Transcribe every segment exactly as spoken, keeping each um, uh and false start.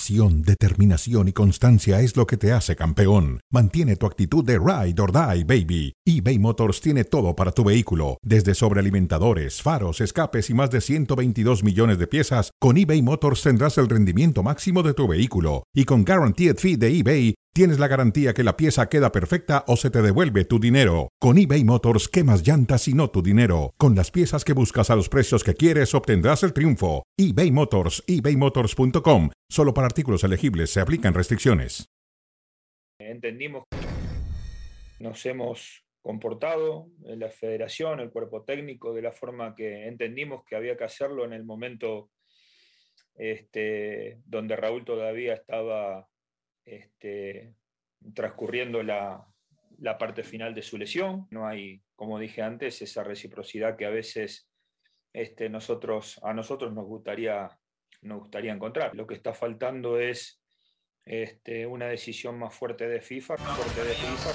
Pasión, determinación y constancia es lo que te hace campeón. Mantiene tu actitud de ride or die, baby. eBay Motors tiene todo para tu vehículo, desde sobrealimentadores, faros, escapes y más de ciento veintidós millones de piezas. Con eBay Motors tendrás el rendimiento máximo de tu vehículo. Y con Guaranteed Fee de eBay, tienes la garantía que la pieza queda perfecta o se te devuelve tu dinero. Con eBay Motors, quemas llantas y no tu dinero. Con las piezas que buscas a los precios que quieres, obtendrás el triunfo. eBay Motors, ebay motors punto com. Solo para artículos elegibles se aplican restricciones. Entendimos que nos hemos comportado en la federación, el cuerpo técnico, de la forma que entendimos que había que hacerlo en el momento este, donde Raúl todavía estaba este, transcurriendo la, la parte final de su lesión. No hay, como dije antes, esa reciprocidad que a veces este, nosotros, a nosotros nos gustaría, nos gustaría encontrar. Lo que está faltando es este, una decisión más fuerte de FIFA, fuerte de FIFA.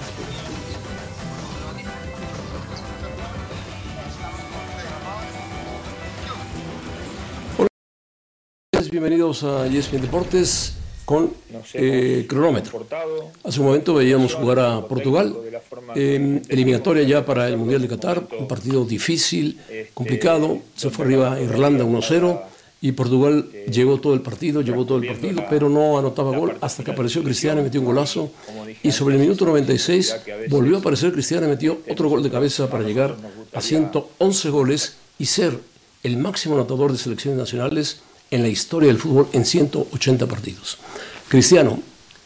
Bienvenidos a E S P N Deportes con eh, cronómetro. Hace un momento veíamos jugar a Portugal, eh, eliminatoria ya para el Mundial de Qatar, un partido difícil, complicado, se fue arriba a Irlanda uno cero y Portugal llegó todo el partido, llevó todo el partido, pero no anotaba gol hasta que apareció Cristiano y metió un golazo, y sobre el minuto noventa y seis volvió a aparecer Cristiano y metió otro gol de cabeza para llegar a ciento once goles y ser el máximo anotador de selecciones nacionales en la historia del fútbol en ciento ochenta partidos. Cristiano,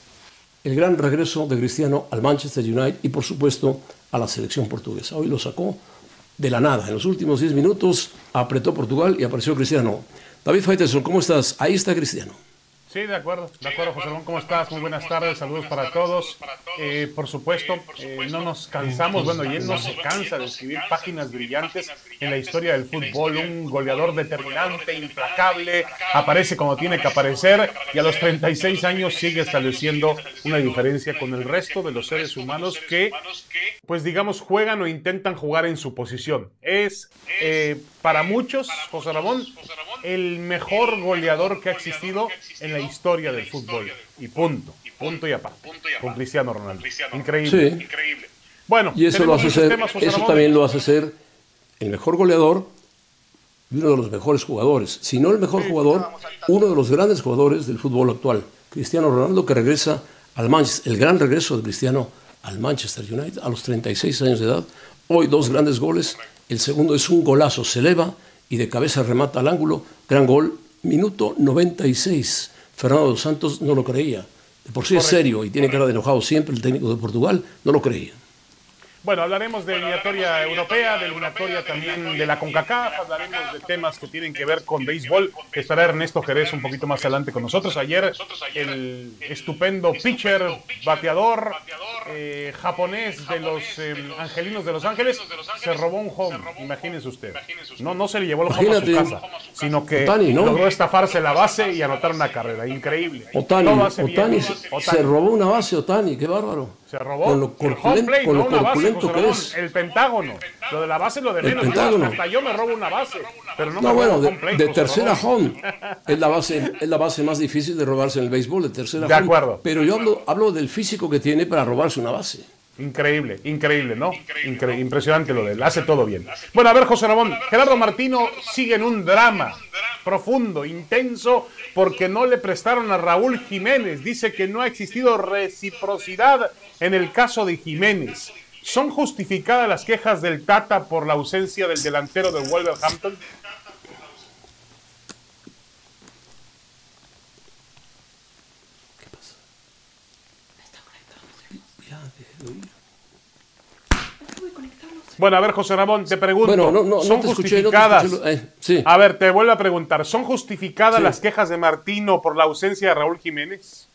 el gran regreso de Cristiano al Manchester United y por supuesto a la selección portuguesa. Hoy lo sacó de la nada. En los últimos diez minutos apretó Portugal y apareció Cristiano. David Faitelson, ¿cómo estás? Ahí está Cristiano. Sí, de acuerdo, de acuerdo, José Ramón, ¿cómo estás? Muy buenas tardes, saludos para todos. Eh, por supuesto, eh, no nos cansamos, bueno, y él no se cansa de escribir páginas brillantes en la historia del fútbol, un goleador determinante, implacable, aparece como tiene que aparecer y a los treinta y seis años sigue estableciendo una diferencia con el resto de los seres humanos que, pues digamos, juegan o intentan jugar en su posición. Es, eh, para muchos, José Ramón, el mejor goleador que ha existido en la historia del fútbol. Y punto, punto y aparte. Con Cristiano Ronaldo. Increíble, sí. increíble. Bueno, y eso, lo hace ser, temas, eso también lo hace ser el mejor goleador y uno de los mejores jugadores. Si no el mejor jugador, uno de los grandes jugadores del fútbol actual. Cristiano Ronaldo, que regresa al Manchester, el gran regreso de Cristiano al Manchester United a los treinta y seis años de edad. Hoy dos grandes goles. El segundo es un golazo, se eleva y de cabeza remata al ángulo. Gran gol, minuto noventa y seis. Fernando dos Santos no lo creía. De por sí es serio y tiene cara de enojado siempre el técnico de Portugal, no lo creía. Bueno, hablaremos de eliminatoria europea, de eliminatoria también de la CONCACAF, hablaremos de temas que tienen que ver con béisbol. Estará Ernesto Jerez un poquito más adelante con nosotros. Ayer el estupendo pitcher, bateador eh, japonés de los eh, Angelinos de Los Ángeles se robó un home, imagínense usted. No, no se le llevó el home a su casa, sino que Otani, ¿no? logró estafarse la base y anotar una carrera. Increíble. Otani, Otani, se, Otani se robó una base, Otani, qué bárbaro. Se robó con lo el home plate, con no lo una base, corpulento José que Ramón, es. el pentágono. Lo de la base es lo de El menos. pentágono. Hasta yo me robo una base, pero no, No, me bueno, robo de, home plate, de José tercera Ramón. home. Es la base, es la base más difícil de robarse en el béisbol, de tercera De home. acuerdo. Pero yo hablo, hablo del físico que tiene para robarse una base. Increíble, increíble, ¿no? Incre impresionante lo de él, hace todo bien. Bueno, a ver, José Ramón, Gerardo Martino sigue en un drama profundo, intenso, porque no le prestaron a Raúl Jiménez. Dice que no ha existido reciprocidad en el caso de Jiménez. ¿Son justificadas las quejas del Tata por la ausencia del delantero de Wolverhampton? Bueno, a ver, José Ramón, te pregunto, bueno, no, no, ¿son no te justificadas? Escuché, no te escuché, eh, sí. A ver, te vuelvo a preguntar, ¿son justificadas Sí. las quejas de Martino por la ausencia de Raúl Jiménez?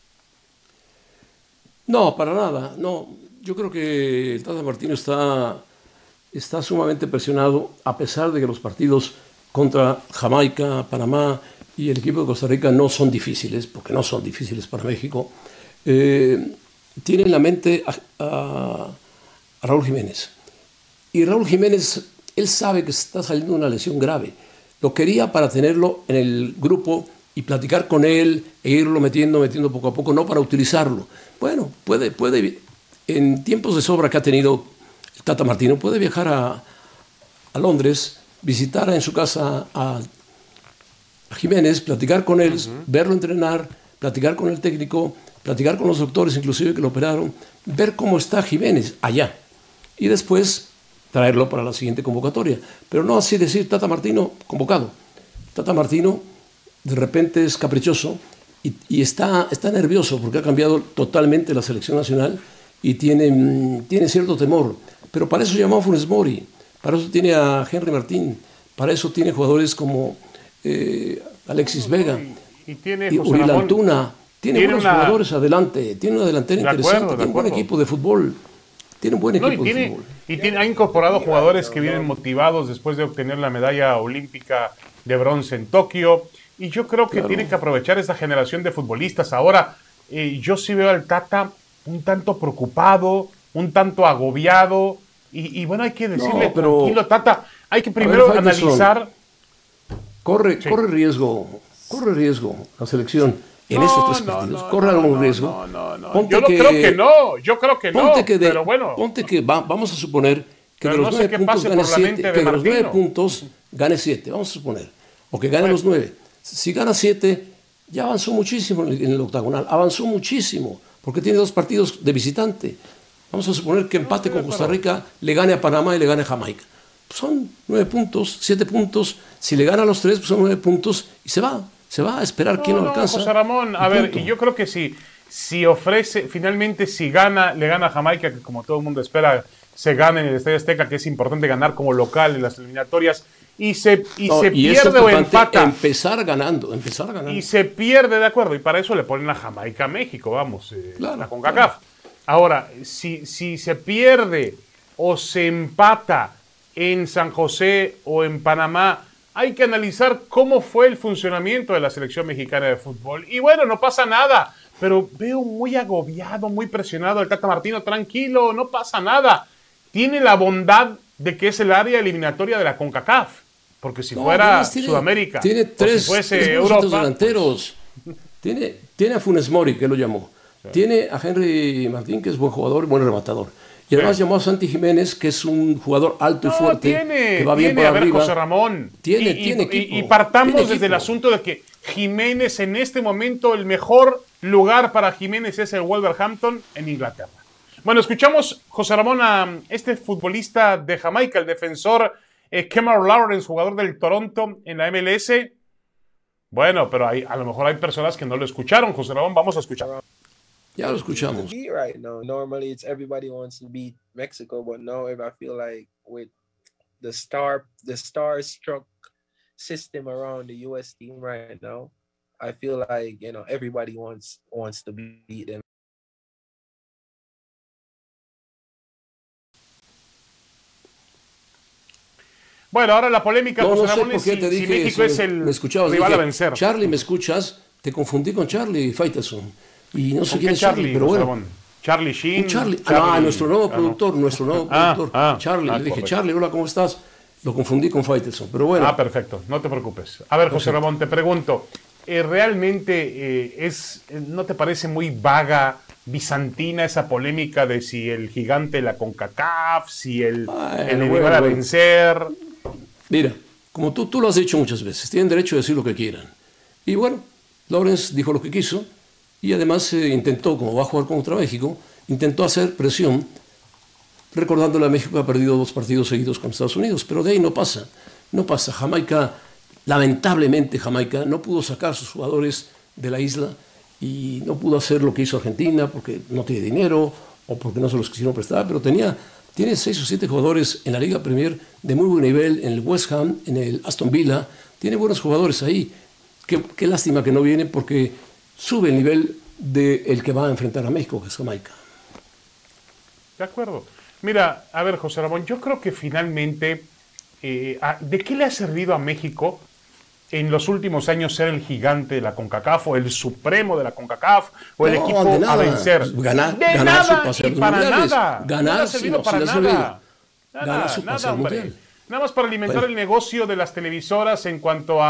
No, para nada. No, yo creo que el Tata Martino está, está sumamente presionado, a pesar de que los partidos contra Jamaica, Panamá y el equipo de Costa Rica no son difíciles, porque no son difíciles para México. Eh, tiene en la mente a, a, a Raúl Jiménez. Y Raúl Jiménez, él sabe que está saliendo de una lesión grave. Lo quería para tenerlo en el grupo y platicar con él e irlo metiendo, metiendo poco a poco, no para utilizarlo. Bueno, puede, puede en tiempos de sobra que ha tenido el Tata Martino, puede viajar a, a Londres, visitar en su casa a, a Jiménez, platicar con él, uh-huh. verlo entrenar, platicar con el técnico, platicar con los doctores inclusive que lo operaron, ver cómo está Jiménez allá y después traerlo para la siguiente convocatoria. Pero no así decir Tata Martino convocado. Tata Martino de repente es caprichoso y, y está, está nervioso porque ha cambiado totalmente la selección nacional y tiene, tiene cierto temor. Pero para eso llamó a Funes Mori, para eso tiene a Henry Martín, para eso tiene jugadores como eh, Alexis Vega y, y, tiene y Uriel Antuna. Tiene, tiene buenos una... jugadores adelante, tiene una delantera de interesante, acuerdo, tiene un buen equipo de fútbol. Tiene un buen equipo no, y tiene, de fútbol. Y tiene, ha incorporado jugadores que vienen motivados después de obtener la medalla olímpica de bronce en Tokio. Y yo creo que claro. tienen que aprovechar esta generación de futbolistas. Ahora, eh, yo sí veo al Tata un tanto preocupado, un tanto agobiado. Y, y bueno, hay que decirle, no, pero, tranquilo, Tata, hay que primero ver, analizar. Corre, sí. corre riesgo, corre riesgo la selección. En no, esos tres partidos, no, no, corre algún no, riesgo. No, no, no. Yo no que, creo que no, yo creo que no, que de, pero bueno. Ponte que va, vamos a suponer que de los, no nueve puntos gane siete, que de los nueve puntos gane siete, vamos a suponer, o que gane bueno. los nueve. Si gana siete, ya avanzó muchísimo en el, en el octagonal, avanzó muchísimo, porque tiene dos partidos de visitante. Vamos a suponer que empate no, con Costa Rica, le gane a Panamá y le gane a Jamaica. Pues son nueve puntos, siete puntos, si le gana a los tres, pues son nueve puntos y se va. Se va a esperar no, quién lo no, alcanza. José Ramón, a ver, y yo creo que si, si ofrece, finalmente si gana, le gana a Jamaica, que como todo el mundo espera, se gana en el Estadio Azteca, que es importante ganar como local en las eliminatorias, y se, y no, se y pierde o empata. Empezar ganando, empezar ganando. Y se pierde, de acuerdo, y para eso le ponen a Jamaica a México, vamos, eh, claro, la CONCACAF. Claro. Ahora, si, si se pierde o se empata en San José o en Panamá, hay que analizar cómo fue el funcionamiento de la selección mexicana de fútbol. Y bueno, no pasa nada, pero veo muy agobiado, muy presionado al Tata Martino. Tranquilo, no pasa nada. Tiene la bondad de que es el área eliminatoria de la CONCACAF. Porque si no, fuera tiene, Sudamérica, tiene tres, si fuese tres Europa, delanteros. Pues... Tiene, tiene a Funes Mori, que lo llamó. Sí. Tiene a Henry Martín, que es buen jugador y buen rematador. Y además sí. llamó a Santi Jiménez, que es un jugador alto y no, fuerte, tiene, que va bien tiene, por a ver, arriba. José Ramón. Tiene, y, tiene y, equipo. Y, y partamos tiene desde equipo. el asunto de que Jiménez, en este momento, el mejor lugar para Jiménez es el Wolverhampton en Inglaterra. Bueno, escuchamos, José Ramón, a este futbolista de Jamaica, el defensor eh, Kemar Lawrence, jugador del Toronto en la M L S. Bueno, pero hay, a lo mejor hay personas que no lo escucharon, José Ramón, vamos a escuchar. Ya lo escuchamos. Right now, normally it's everybody wants to beat Mexico, but now I feel like with the star, the star-struck system around the U S team right now, I feel like you know everybody wants wants to beat them. Bueno, ahora la polémica, no, José no sé Ramón, por qué si, te dije si México eso, es el me escuchabas, rival dije, a vencer. Charlie, ¿me escuchas? Te confundí con Charlie Faitelson. Y no sé ¿Con quién qué es Charlie, Charlie, pero José bueno. Ramón? Charlie Sheen. Charlie. Charlie. Ah, nuestro nuevo ah, productor, no. nuestro nuevo ah, productor. Ah, Charlie, ah, le dije, correcto. Charlie, hola, ¿cómo estás? Lo confundí con Faitelson, pero bueno. Ah, perfecto, no te preocupes. A ver, José perfecto. Ramón, te pregunto, eh, ¿realmente eh, es, no te parece muy vaga, bizantina esa polémica de si el gigante de la CONCACAF, si el, Ay, el bueno, rival a bueno. vencer? Mira, como tú, tú lo has dicho muchas veces, tienen derecho a decir lo que quieran. Y bueno, Lawrence dijo lo que quiso y además eh, intentó, como va a jugar contra México, intentó hacer presión, recordándole a México que ha perdido dos partidos seguidos con Estados Unidos, pero de ahí no pasa, no pasa. Jamaica, lamentablemente Jamaica, no pudo sacar a sus jugadores de la isla y no pudo hacer lo que hizo Argentina porque no tiene dinero o porque no se los quisieron prestar, pero tenía, tiene seis o siete jugadores en la Liga Premier de muy buen nivel, en el West Ham, en el Aston Villa, tiene buenos jugadores ahí. Qué, qué lástima que no viene porque sube el nivel del que va a enfrentar a México, que es Jamaica. De acuerdo. Mira, a ver, José Ramón, yo creo que finalmente, eh, ¿de qué le ha servido a México en los últimos años ser el gigante de la CONCACAF o el supremo de la CONCACAF o el no, equipo a vencer? Ganar, de ganar nada su y para mundiales. nada. Ganar no le ha servido sí, no, para sí nada. Nada, nada, ganar su nada hombre. mundial. Nada más para alimentar bueno. el negocio de las televisoras en cuanto a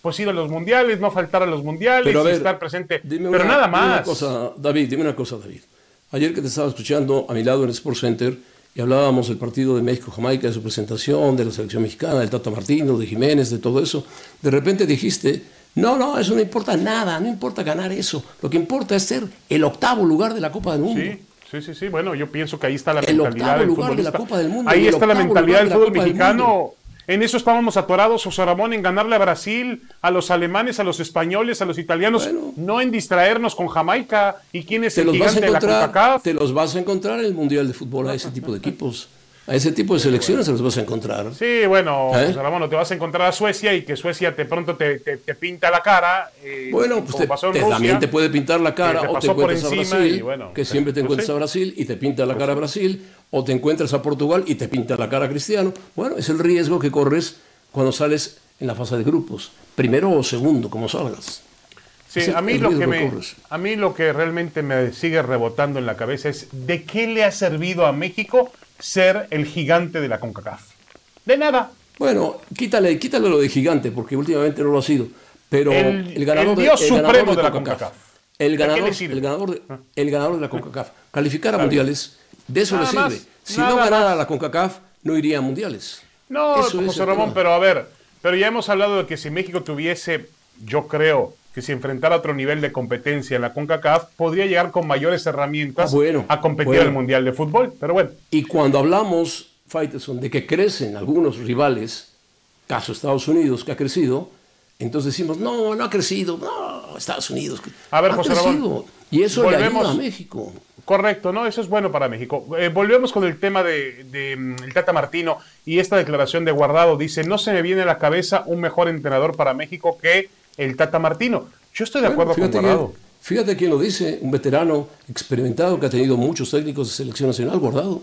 pues ir a los mundiales, no faltar a los mundiales, pero a ver, y estar presente, pero una, nada más. Dime una cosa, David, dime una cosa, David. Ayer que te estaba escuchando a mi lado en el Sports Center y hablábamos del partido de México-Jamaica, de su presentación, de la selección mexicana, del Tata Martino, de Jiménez, de todo eso, de repente dijiste, no, no, eso no importa nada, no importa ganar eso, lo que importa es ser el octavo lugar de la Copa del Mundo. Sí. Sí, sí, sí. Bueno, yo pienso que ahí está la el mentalidad del lugar futbolista. De la Copa del Mundo, ahí está la mentalidad del fútbol de mexicano. En eso estábamos atorados, José Ramón, en ganarle a Brasil, a los alemanes, a los españoles, a los italianos, bueno, no en distraernos con Jamaica. ¿Y quién es el gigante de la CONCACAF? Te los vas a encontrar en el Mundial de Fútbol a ese tipo de equipos. A ese tipo de selecciones se los vas a encontrar. Sí, bueno, ¿Eh? José Ramón, no te vas a encontrar a Suecia y que Suecia de pronto te, te, te pinta la cara. Eh, bueno, pues te, pasó en te, Rusia, también te puede pintar la cara te o te encuentras a Brasil, y bueno, que siempre te encuentras pues sí. a Brasil y te pinta la cara a Brasil, o te encuentras a Portugal y te pinta la cara a Cristiano. Bueno, es el riesgo que corres cuando sales en la fase de grupos, primero o segundo, como salgas. Sí, a mí, lo que me, a mí lo que realmente me sigue rebotando en la cabeza es ¿de qué le ha servido a México ser el gigante de la CONCACAF? De nada. Bueno, quítale, quítale lo de gigante, porque últimamente no lo ha sido. Pero el, el ganador, el Dios de, el supremo ganador de, de la CONCACAF, CONCACAF. El ganador, el, ganador de, el ganador de la CONCACAF. Calificar a mundiales, de eso nada le sirve. Más, si no ganara más. la CONCACAF, no iría a mundiales. No, eso José Ramón, pero a ver, pero ya hemos hablado de que si México tuviese, yo creo, que si enfrentara otro nivel de competencia en la CONCACAF, podría llegar con mayores herramientas ah, bueno, a competir bueno. en el Mundial de Fútbol. Pero bueno. Y cuando hablamos, Faitelson, de que crecen algunos rivales, caso Estados Unidos, que ha crecido, entonces decimos, no, no ha crecido, no, Estados Unidos a ver, ha José crecido. Ramón, y eso volvemos, le ayuda a México. Correcto, no, eso es bueno para México. Eh, volvemos con el tema de, de, de el Tata Martino y esta declaración de Guardado. Dice, no se me viene a la cabeza un mejor entrenador para México que el Tata Martino. Yo estoy de bueno, acuerdo con Guardado. Que, fíjate quién lo dice, un veterano experimentado que ha tenido muchos técnicos de selección nacional, Guardado.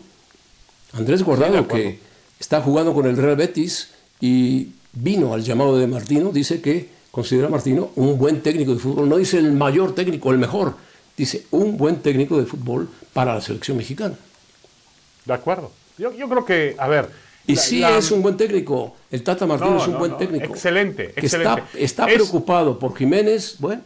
Andrés Guardado, sí, que está jugando con el Real Betis y vino al llamado de Martino, dice que considera a Martino un buen técnico de fútbol. No dice el mayor técnico, el mejor. Dice un buen técnico de fútbol para la selección mexicana. De acuerdo. Yo, yo creo que, a ver... Y la, sí la... es un buen técnico. El Tata Martino no, es un no, buen no. técnico. Excelente, que excelente. Está, está es, preocupado por Jiménez, bueno.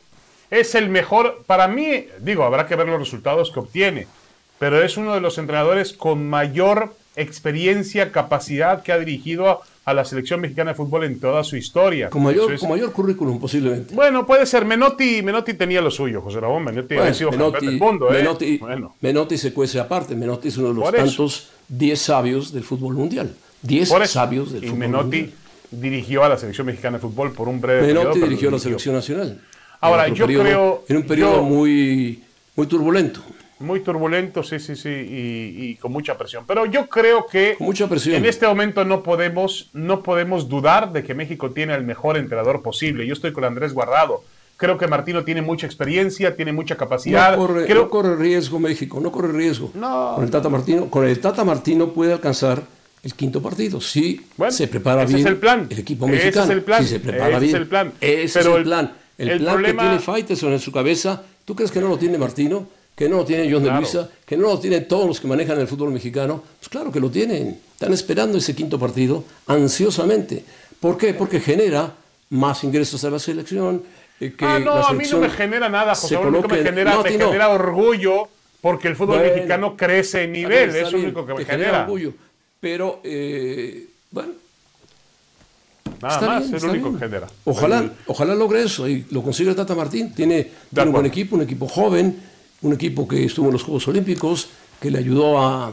Es el mejor, para mí, digo, habrá que ver los resultados que obtiene, pero es uno de los entrenadores con mayor experiencia, capacidad que ha dirigido a, a la selección mexicana de fútbol en toda su historia. Con mayor, es, con mayor currículum, posiblemente. Bueno, puede ser. Menotti, Menotti tenía lo suyo, José Ramón. Menotti bueno, ha sido Menotti, campeón del mundo. ¿eh? Menotti, bueno. Menotti se cuece aparte. Menotti es uno de los Por tantos diez sabios del fútbol mundial. diez sabios del y fútbol Menotti mundial. dirigió a la selección mexicana de fútbol por un breve Menotti periodo. Menotti dirigió a la selección nacional. Ahora, yo periodo, creo... En un periodo yo, muy, muy turbulento. Muy turbulento, sí, sí, sí, y, y con mucha presión. Pero yo creo que con mucha presión. En este momento no podemos, no podemos dudar de que México tiene el mejor entrenador posible. Yo estoy con Andrés Guardado. Creo que Martino tiene mucha experiencia, tiene mucha capacidad. No corre, creo... no corre riesgo México, no corre riesgo. No. Con el Tata Martino, con el Tata Martino puede alcanzar el quinto partido. Si bueno, se prepara ese bien es el, plan. el equipo mexicano. Ese es el plan. Si se prepara ese bien. Es el plan. Ese Pero es el plan. El, el plan problema... que tiene Faitelson en su cabeza, ¿tú crees que no lo tiene Martino? ¿Que no lo tiene John claro. de Luisa? ¿Que no lo tienen todos los que manejan el fútbol mexicano? Pues claro que lo tienen. Están esperando ese quinto partido ansiosamente. ¿Por qué? Porque genera más ingresos a la selección. Eh, que ah, no, la a mí no me genera nada, José. Lo único que me genera, no, me no. genera orgullo porque el fútbol bueno, mexicano crece en nivel. Eso es lo único que me genera. genera orgullo. Pero, eh, bueno. Nada está más, bien, es lo único bien. que genera. Ojalá, el... ojalá logre eso y lo consiga el Tata Martín. Tiene, tiene un buen equipo, un equipo joven, un equipo que estuvo en los Juegos Olímpicos, que le ayudó a,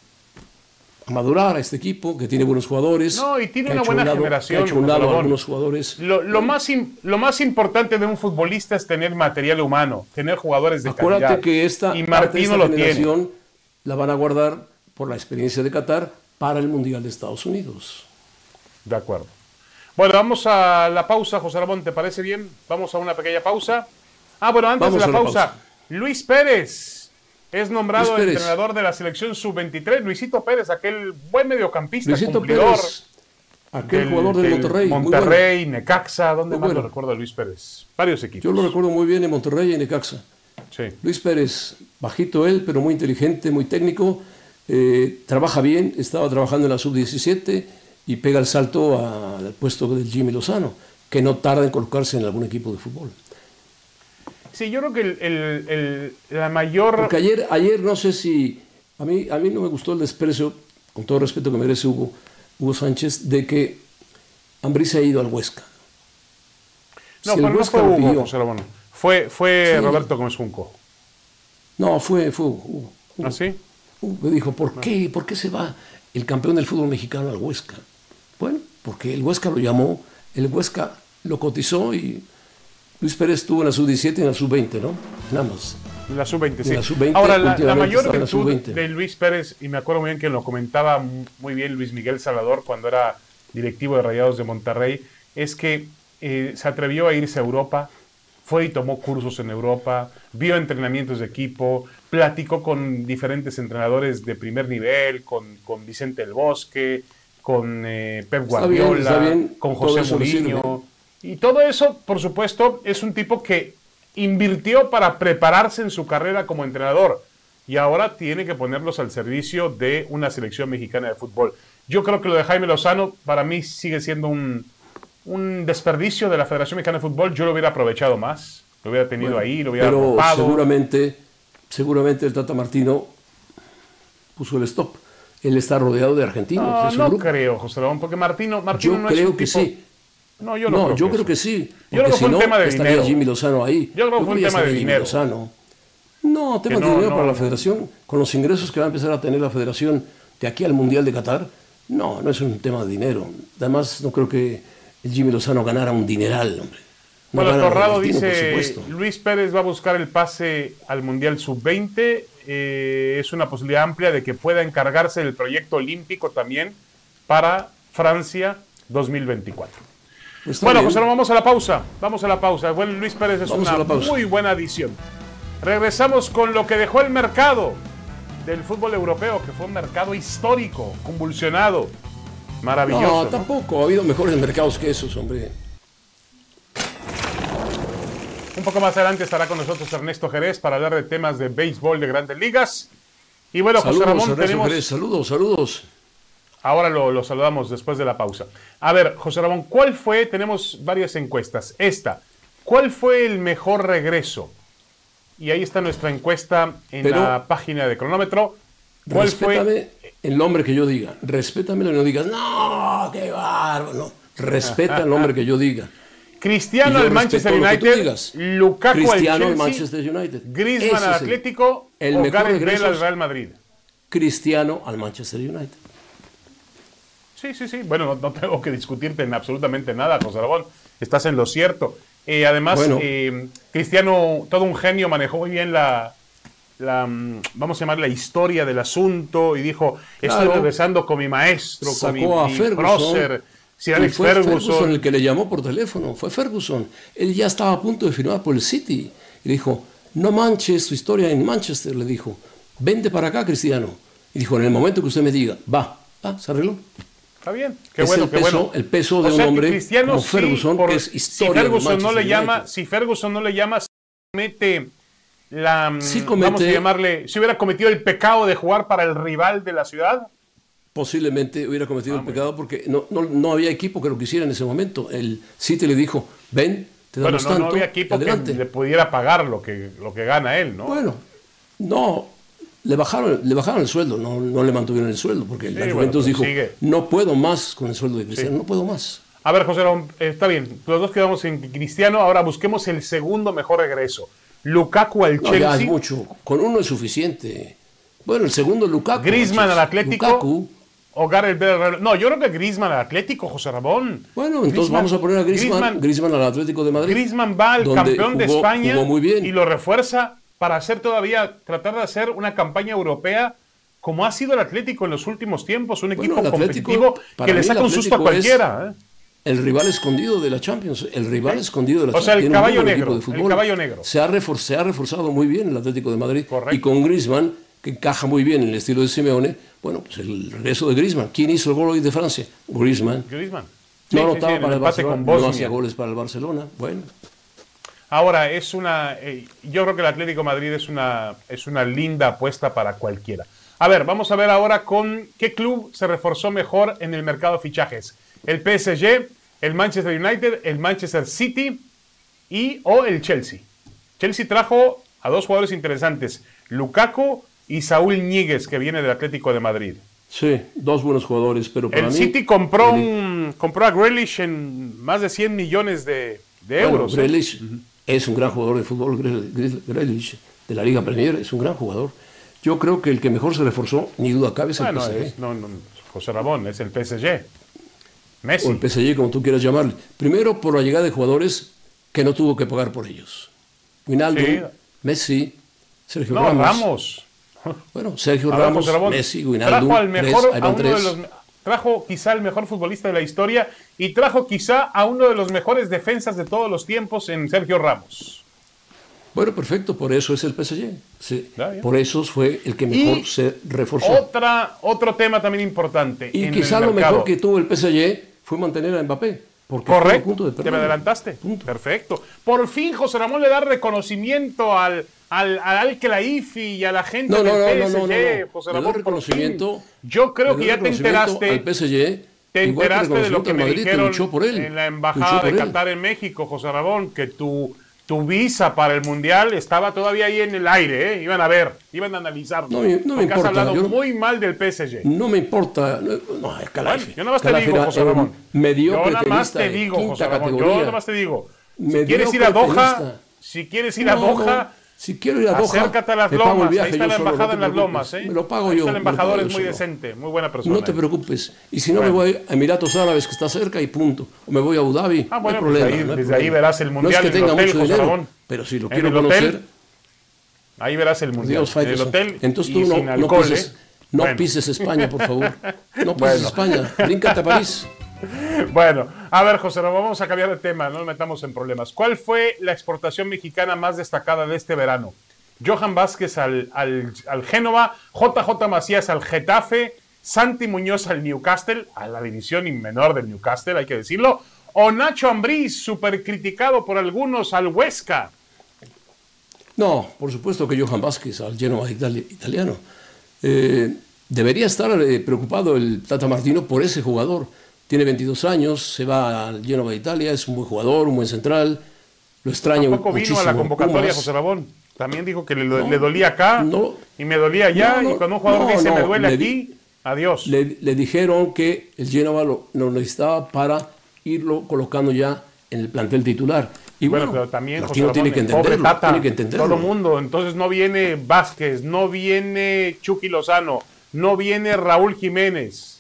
a madurar a este equipo, que tiene buenos jugadores. No, y tiene una buena lado, generación. Que ha hecho un lado a algunos jugadores. Lo, lo, más in, lo más importante de un futbolista es tener material humano, tener jugadores de Acuérdate calidad. que esta, y Martino esta lo generación tiene. La van a guardar por la experiencia de Qatar para el Mundial de Estados Unidos. De acuerdo. Bueno, vamos a la pausa, José Ramón, ¿te parece bien? Vamos a una pequeña pausa. Ah, bueno, antes vamos de la, la pausa, pausa, Luis Pérez es nombrado Luis Pérez. entrenador de la selección sub veintitrés. Luisito Pérez, aquel buen mediocampista, Luisito cumplidor. Pérez, aquel del, jugador del, del Monterrey. Monterrey, bueno. Necaxa, ¿dónde muy más bueno. lo recuerdo a Luis Pérez? Varios equipos. Yo lo recuerdo muy bien en Monterrey y en Necaxa. Sí. Luis Pérez, bajito él, pero muy inteligente, muy técnico. Eh, trabaja bien, estaba trabajando en la sub diecisiete y pega el salto al puesto del Jimmy Lozano. que no tarda en colocarse en algún equipo de fútbol. Sí, yo creo que el, el, el, la mayor... Porque ayer, ayer no sé si... A mí, a mí no me gustó el desprecio, con todo el respeto que merece Hugo, Hugo Sánchez, de que Ambriz ha ido al Huesca. No, si pero no fue Hugo, pidió, José Ramón. Fue, fue sí. Roberto Gómez Junco. No, fue, fue Hugo. Hugo, Hugo. ¿Ah, sí? Hugo me dijo, ¿por qué? ¿Por qué se va el campeón del fútbol mexicano al Huesca? Bueno, porque el Huesca lo llamó, el Huesca lo cotizó y Luis Pérez estuvo en la sub diecisiete y en la sub veinte, ¿no? Nada más. En la sub veinte, sí. La sub veinte, ahora, la, la mayor virtud de Luis Pérez, y me acuerdo muy bien que lo comentaba muy bien Luis Miguel Salvador cuando era directivo de Rayados de Monterrey, es que eh, se atrevió a irse a Europa, fue y tomó cursos en Europa, vio entrenamientos de equipo, platicó con diferentes entrenadores de primer nivel, con, con Vicente El Bosque, con eh, Pep Guardiola, está bien, está bien. Con José Mourinho. Y todo eso, por supuesto, es un tipo que invirtió para prepararse en su carrera como entrenador y ahora tiene que ponerlos al servicio de una selección mexicana de fútbol. Yo creo que lo de Jaime Lozano para mí sigue siendo un, un desperdicio de la Federación Mexicana de Fútbol. Yo lo hubiera aprovechado más, lo hubiera tenido bueno, ahí, lo hubiera pero arropado. seguramente, seguramente el Tata Martino puso el stop. Él está rodeado de argentinos. No, de no grupo. creo, José Ramón, porque Martino, Martino yo no creo es un que tipo... sí. No, yo no, no creo, yo que, creo que sí. Yo creo que fue si un no, tema de estaría dinero. Jimmy Lozano ahí. Yo creo que fue un tema de dinero. Lozano. No, tema no, de dinero no, para la no. federación, con los ingresos que va a empezar a tener la federación de aquí al Mundial de Qatar, no, no es un tema de dinero. Además, no creo que el Jimmy Lozano ganara un dineral, hombre. No bueno, Torrado Martino, dice, Luis Pérez va a buscar el pase al Mundial sub veinte, eh, es una posibilidad amplia de que pueda encargarse del proyecto olímpico también para Francia dos mil veinticuatro. Está bueno, bien. José, vamos a la pausa. Vamos a la pausa. Bueno, Luis Pérez es vamos una muy buena adición. Regresamos con lo que dejó el mercado del fútbol europeo, que fue un mercado histórico, convulsionado, maravilloso. No, ¿no? tampoco. Ha habido mejores mercados que esos, hombre. Un poco más adelante estará con nosotros Ernesto Jerez para hablar de temas de béisbol de Grandes Ligas. Y bueno, saludos, José Ramón, Ernesto tenemos... Jerez, saludos, saludos. Ahora lo, lo saludamos después de la pausa. A ver, José Ramón, ¿cuál fue? Tenemos varias encuestas. Esta, ¿cuál fue el mejor regreso? Y ahí está nuestra encuesta en Pero, la página de Cronómetro. ¿Cuál respétame fue? el nombre que yo diga. Respétame y no digas, no, qué bárbaro. No, respeta el nombre que yo diga. Cristiano al Manchester United, Lukaku Cristiano al al Manchester United, Griezmann al Atlético el, o el Gareth Bale al Real Madrid. Cristiano al Manchester United. Sí, sí, sí. Bueno, no, no tengo que discutirte en absolutamente nada, José Ramón. Estás en lo cierto. Eh, además, bueno. eh, Cristiano, todo un genio, manejó muy bien la, la, vamos a llamar la historia del asunto y dijo, estoy claro. regresando con mi maestro, Sacó con mi, a mi Ferguson. prócer, Sir Alex fue Ferguson. Ferguson el que le llamó por teléfono, fue Ferguson. Él ya estaba a punto de firmar por el City. Y le dijo, no manches tu historia en Manchester, le dijo, vente para acá, Cristiano. Y dijo, en el momento que usted me diga, va, va, se arregló. Está bien, qué es bueno, el qué peso, bueno. El peso de o sea, un hombre Cristiano, como Ferguson, sí, por, que es historia si Ferguson no le llama, United. si Ferguson no le llama, si comete la, sí comete, vamos a llamarle, si hubiera cometido el pecado de jugar para el rival de la ciudad. Posiblemente hubiera cometido ah, el pecado porque no, no, no había equipo que lo quisiera en ese momento. El City le dijo, ven, te damos bueno, no, tanto, no había equipo adelante. que le pudiera pagar lo que, lo que gana él, ¿no? Bueno, no, le bajaron, le bajaron el sueldo, no, no le mantuvieron el sueldo, porque sí, la Juventus bueno, dijo, sigue. no puedo más con el sueldo de Cristiano, sí. no puedo más. A ver, José, está bien, los dos quedamos en Cristiano, ahora busquemos el segundo mejor regreso. Lukaku al no, Chelsea. Ya es mucho, con uno es suficiente. Bueno, el segundo Lukaku. Griezmann al Atlético. Lukaku. O Gareth Bale. No, yo creo que Griezmann al Atlético, José Ramón. Bueno, entonces Griezmann, vamos a poner a Griezmann, Griezmann, Griezmann al Atlético de Madrid. Griezmann va al campeón jugó, de España jugó muy bien. y lo refuerza para hacer todavía, tratar de hacer una campaña europea como ha sido el Atlético en los últimos tiempos, un equipo bueno, competitivo que le saca un susto a cualquiera. ¿eh? El rival escondido de la Champions, el rival ¿Eh? escondido de la o sea, Champions. El caballo negro, el caballo negro. Se ha, refor se ha reforzado muy bien el Atlético de Madrid. Correcto. Y con Griezmann, que encaja muy bien en el estilo de Simeone, bueno, pues el regreso de Griezmann. ¿Quién hizo el gol hoy de Francia? Griezmann. Griezmann. Sí, no anotaba sí, sí, para el Barcelona, con no hacía goles para el Barcelona. Bueno. Ahora, es una, eh, yo creo que el Atlético de Madrid es una, es una linda apuesta para cualquiera. A ver, vamos a ver ahora con qué club se reforzó mejor en el mercado de fichajes. El P S G el Manchester United, el Manchester City y o el Chelsea. Chelsea trajo a dos jugadores interesantes, Lukaku y Saúl Ñíguez, que viene del Atlético de Madrid. Sí, dos buenos jugadores, pero para el mí... City compró, un, compró a Grealish en más de cien millones de, de bueno, euros. Grealish ¿eh? es un gran jugador de fútbol, Grealish, de la Liga Premier, es un gran jugador. Yo creo que el que mejor se reforzó, ni duda cabe, es el bueno, P S G. Es, no, no, José Ramón, es el P S G. Messi. O el P S G, como tú quieras llamarle. Primero, por la llegada de jugadores que no tuvo que pagar por ellos. Wijnaldum, sí. Messi, Sergio no, Ramos. Ramos. Bueno, Sergio Ramos, Messi, Wijnaldum, trajo al mejor, tres, a uno de los, trajo quizá el mejor futbolista de la historia y trajo quizá a uno de los mejores defensas de todos los tiempos en Sergio Ramos. Bueno, perfecto, por eso es el P S G. Sí, por eso fue el que mejor y se reforzó. Otra, otro tema también importante. Y quizá lo mejor que tuvo el P S G fue mantener a Mbappé. Correcto, punto de te me adelantaste. Punto. Perfecto. Por fin José Ramón le da reconocimiento al al, al Al-Khelaifi y a la gente no, no, del no, P S G. No, no, no, no. José Ramón, reconocimiento, yo creo que ya te enteraste. Al P S G, te enteraste de lo que me Madrid, dijeron luchó por él, en la embajada de Qatar él. en México, José Ramón, que tu tu visa para el Mundial estaba todavía ahí en el aire, ¿eh? Iban a ver, iban a analizarlo. No, no me importa. Has hablado yo, muy mal del P S G. No me importa. No, no es Khelaifi. Bueno, yo nada más te digo, José Ramón. Yo nada más te digo, José Ramón. Yo nada más te digo. Si quieres ir a Doha, si quieres ir a Doha, si quiero ir a Doha, acércate a las Lomas. Viaje, ahí está la embajada solo, no en las Lomas. ¿eh? Me lo pago ahí yo. Está el embajador es muy solo. decente, muy buena persona. No te preocupes. Y si no, bueno. me voy a Emiratos Árabes, que está cerca, y punto. O me voy a Abu Dhabi. Ah, bueno, no hay problema, pues ahí, no hay desde problema. ahí verás el Mundial no es que en tenga el hotel, mucho José dinero, Ramón. pero si lo en quiero el conocer... Hotel, ahí verás el Mundial. Dios, en el hotel Entonces y tú no, sin no alcohol, pises, ¿eh? no bueno. pises España, por favor. No pises bueno. España. Bríncate a París. Bueno, a ver, José Ramón, vamos a cambiar de tema, no nos metamos en problemas. ¿Cuál fue la exportación mexicana más destacada de este verano? Johan Vázquez al, al, al Génova, J J Macías al Getafe, Santi Muñoz al Newcastle, a la división menor del Newcastle, hay que decirlo, o Nacho Ambriz, súper criticado por algunos, al Huesca. No, por supuesto que Johan Vázquez al Genoa itali- italiano. Eh, debería estar eh, preocupado el Tata Martino por ese jugador. Tiene veintidós años, se va al Genoa de Italia, es un buen jugador, un buen central, lo extraña muchísimo. Tampoco vino a la convocatoria, Pumas. José Ramón. También dijo que le, no, le dolía acá no, y me dolía allá, no, no, y cuando un jugador no, dice no, me duele le, aquí, adiós. Le, le dijeron que el Genoa lo, lo necesitaba para irlo colocando ya en el plantel titular. Y bueno, bueno pero también José Ramón, tiene, que entenderlo, Tata, tiene que entenderlo. Todo el mundo, entonces no viene Vázquez, no viene Chucky Lozano, no viene Raúl Jiménez.